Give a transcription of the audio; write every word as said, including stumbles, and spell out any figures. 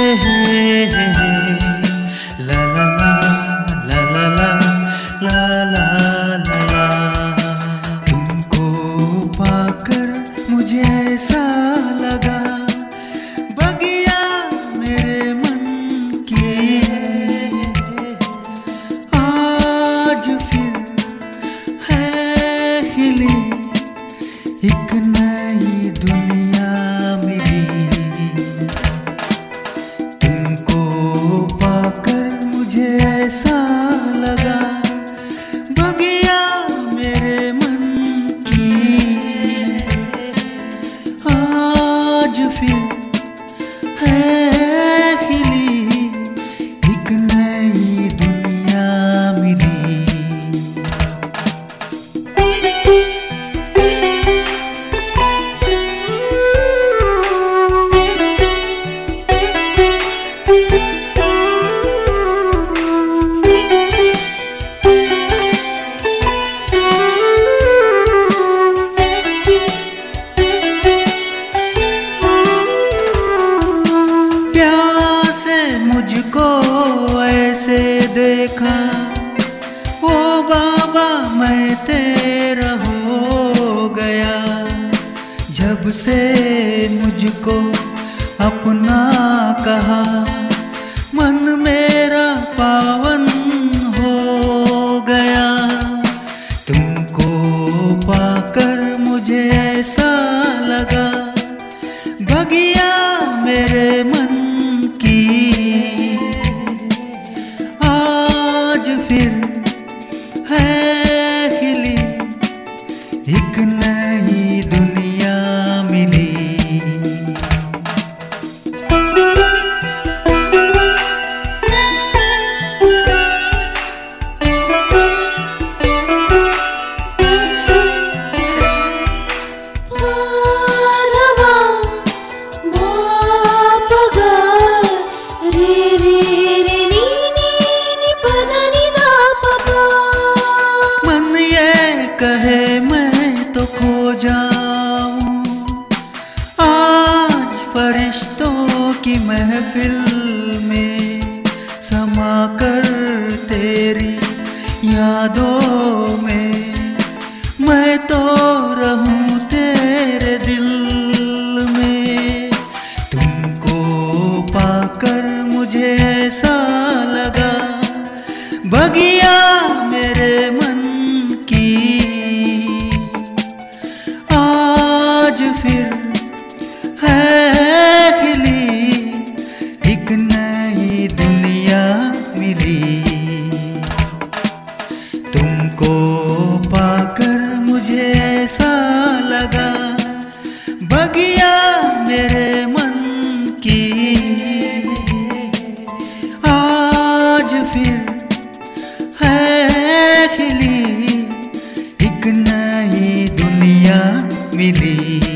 ला ला ला ला ला ला ला ला ला। तुमको पाकर मुझे ऐसा लगा बगिया मेरे मन की आज फिर है खिली एक नई दुनिया मिली। तुमको पाकर मुझे ऐसा लगा बगिया मेरे मन की आज फिर है खिली एक नई दुनिया मिली। मुझको ऐसे देखा ओ बाबा मैं तेरा हो गया। जब से मुझको अपना कहा मन मेरा पावन हो गया। तुमको पाकर मुझे ऐसा लगा बगिया मेरे मन की आज फिर है खिली एक नई दुनिया मिली। कहे मैं तो खो जाऊं आज फरिश्तों की महफिल में समा कर तेरी यादों में मैं तो रहूं तेरे दिल में। तुमको पाकर मुझे ऐसा लगा बगिया मेरे मन की आज फिर है खिली एक नई दुनिया मिली। तुमको पाकर मुझे ऐसा लगा बगिया मेरे मन की आज फिर है खिली एक नई दुनिया मिली।